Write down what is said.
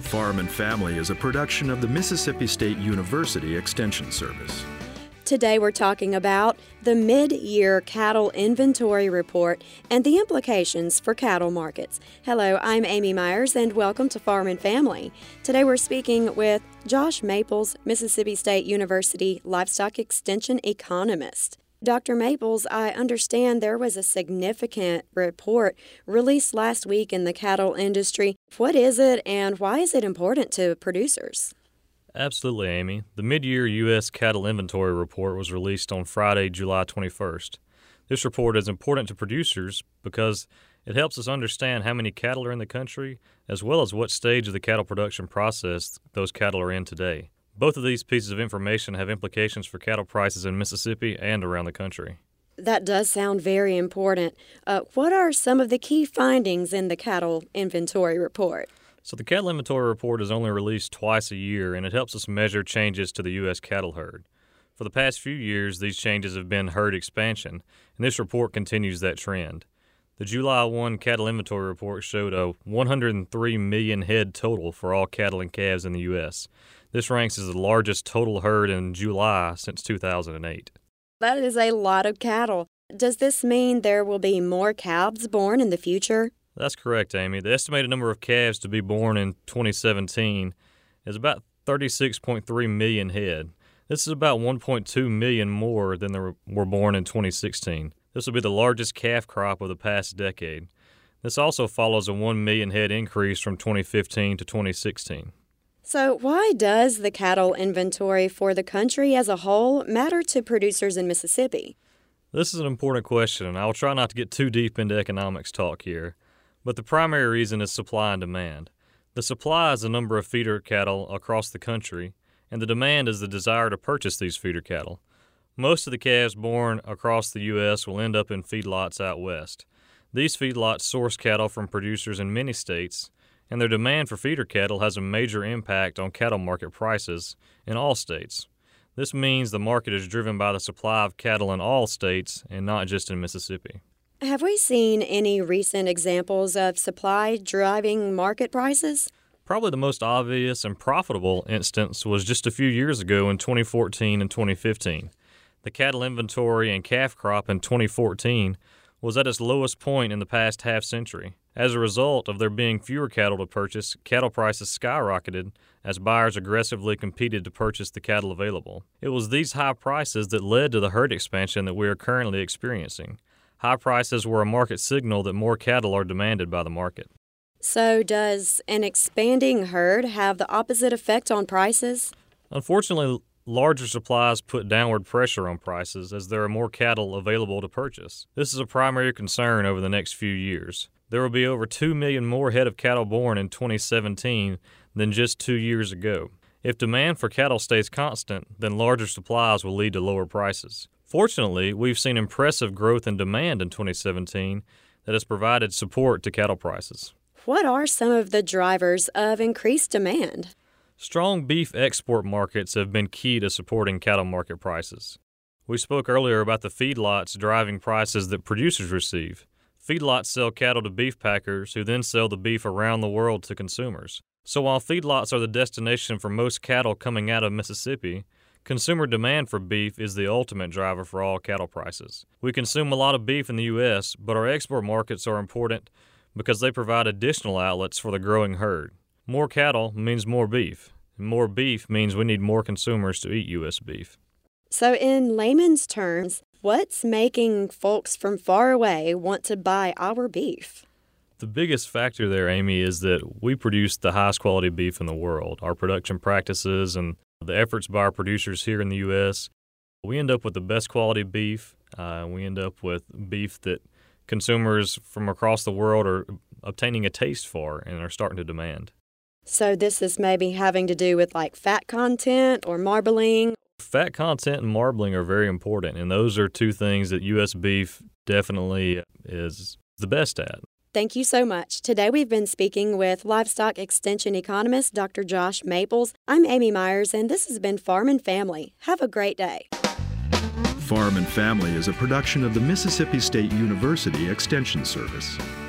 Farm and Family is a production of the Mississippi State University Extension Service. Today we're talking about the mid-year cattle inventory report and the implications for cattle markets. Hello, I'm Amy Myers and welcome to Farm and Family. Today we're speaking with Josh Maples, Mississippi State University livestock extension economist. Dr. Maples, I understand there was a significant report released last week in the cattle industry. What is it and why is it important to producers? Absolutely, Amy. The mid-year U.S. cattle inventory report was released on Friday, July 21st. This report is important to producers because it helps us understand how many cattle are in the country, as well as what stage of the cattle production process those cattle are in today. Both of these pieces of information have implications for cattle prices in Mississippi and around the country. That does sound very important. What are some of the key findings in the cattle inventory report? So the cattle inventory report is only released twice a year, and it helps us measure changes to the U.S. cattle herd. For the past few years, these changes have been herd expansion, and this report continues that trend. The July 1 cattle inventory report showed a 103 million head total for all cattle and calves in the U.S. This ranks as the largest total herd in July since 2008. That is a lot of cattle. Does this mean there will be more calves born in the future? That's correct, Amy. The estimated number of calves to be born in 2017 is about 36.3 million head. This is about 1.2 million more than there were born in 2016. This will be the largest calf crop of the past decade. This also follows a 1 million head increase from 2015 to 2016. So why does the cattle inventory for the country as a whole matter to producers in Mississippi? This is an important question, and I will try not to get too deep into economics talk here. But the primary reason is supply and demand. The supply is the number of feeder cattle across the country, and the demand is the desire to purchase these feeder cattle. Most of the calves born across the U.S. will end up in feedlots out west. These feedlots source cattle from producers in many states, and their demand for feeder cattle has a major impact on cattle market prices in all states. This means the market is driven by the supply of cattle in all states and not just in Mississippi. Have we seen any recent examples of supply driving market prices? Probably the most obvious and profitable instance was just a few years ago in 2014 and 2015. The cattle inventory and calf crop in 2014 was at its lowest point in the past half century. As a result of there being fewer cattle to purchase, cattle prices skyrocketed as buyers aggressively competed to purchase the cattle available. It was these high prices that led to the herd expansion that we are currently experiencing. High prices were a market signal that more cattle are demanded by the market. So does an expanding herd have the opposite effect on prices? Unfortunately, larger supplies put downward pressure on prices as there are more cattle available to purchase. This is a primary concern over the next few years. There will be over 2 million more head of cattle born in 2017 than just 2 years ago. If demand for cattle stays constant, then larger supplies will lead to lower prices. Fortunately, we've seen impressive growth in demand in 2017 that has provided support to cattle prices. What are some of the drivers of increased demand? Strong beef export markets have been key to supporting cattle market prices. We spoke earlier about the feedlots driving prices that producers receive. Feedlots sell cattle to beef packers who then sell the beef around the world to consumers. So while feedlots are the destination for most cattle coming out of Mississippi, consumer demand for beef is the ultimate driver for all cattle prices. We consume a lot of beef in the U.S., but our export markets are important because they provide additional outlets for the growing herd. More cattle means more beef, and more beef means we need more consumers to eat U.S. beef. So in layman's terms, what's making folks from far away want to buy our beef? The biggest factor there, Amy, is that we produce the highest quality beef in the world. Our production practices and the efforts by our producers here in the U.S., we end up with the best quality beef. We end up with beef that consumers from across the world are obtaining a taste for and are starting to demand. So this is maybe having to do with like fat content or marbling? Fat content and marbling are very important, and those are two things that U.S. beef definitely is the best at. Thank you so much. Today we've been speaking with livestock extension economist Dr. Josh Maples. I'm Amy Myers, and this has been Farm and Family. Have a great day. Farm and Family is a production of the Mississippi State University Extension Service.